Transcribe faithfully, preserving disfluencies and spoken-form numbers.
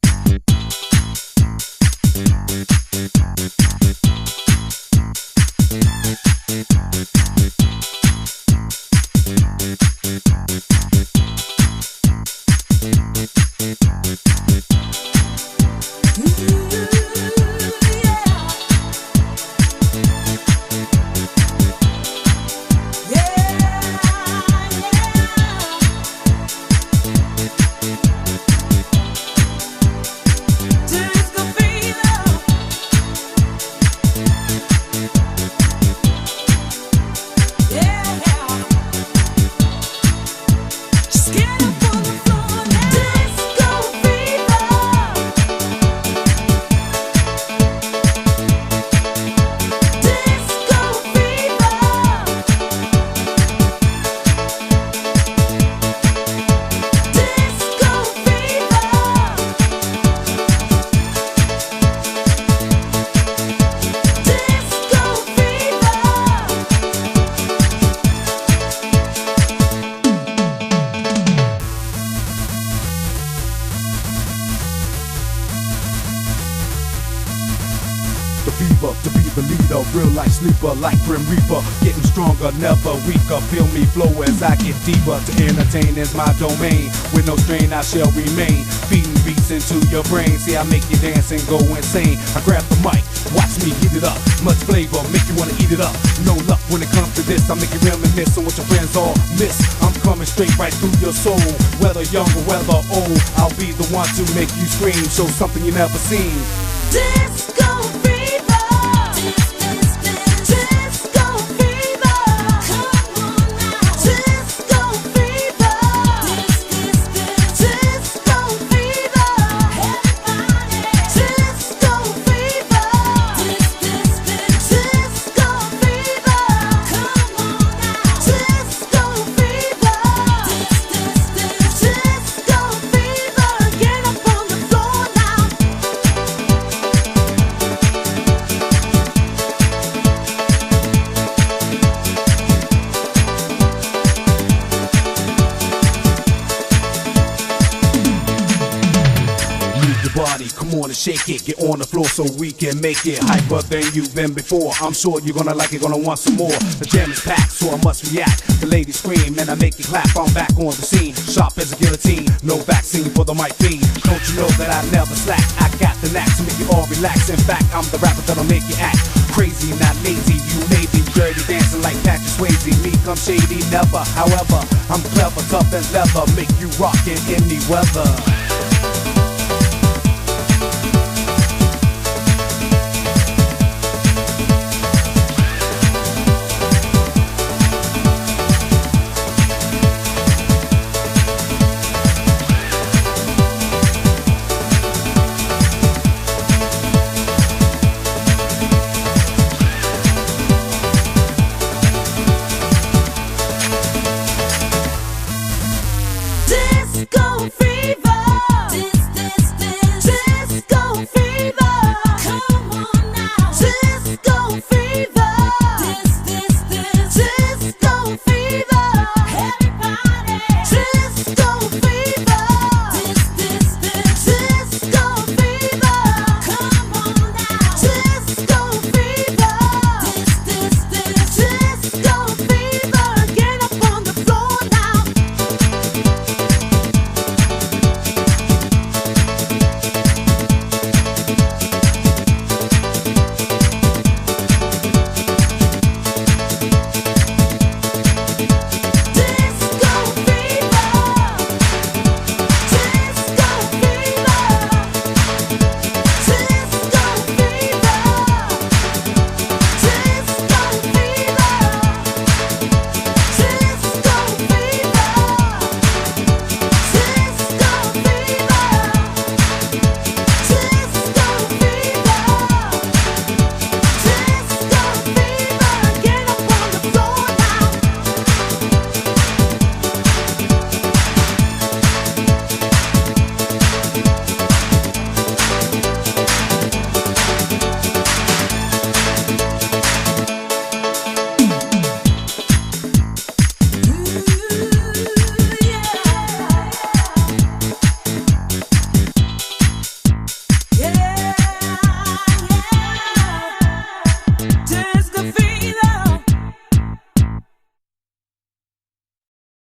The fever, to be the leader, real life sleeper like Grim Reaper, getting stronger, never weaker. Feel me flow as I get deeper. To entertain is my domain. With no strain I shall remain, feeding beats into your brain. See, I make you dance and go insane. I grab the mic, watch me heat it up. Much flavor, make you wanna eat it up. No luck when it comes to this, I make you reminisce on what your friends all miss. I'm coming straight right through your soul. Whether young or whether old, I'll be the one to make you scream. Show something you never seen. Disco fever. Disco fever. Come on now. Disco fever. Disco fever. Everybody. Disco fever. Disco fever. Come on now. Disco fever. Disco fever. Get up on the floor now. Body, come on and shake it, get on the floor so we can make it hyper than you've been before. I'm sure you're gonna like it, gonna want some more. The jam is packed, so I must react. The ladies scream and I make it clap. I'm back on the scene, sharp as a guillotine. No vaccine for the mic fiend. Don't you know that I never slack? I got the knack to make you all relax. In fact, I'm the rapper that'll make you act crazy, not lazy. You may be dirty dancing like Patrick Swayze. Me come shady, never. However, I'm clever, tough as leather. Make you rock in any weather.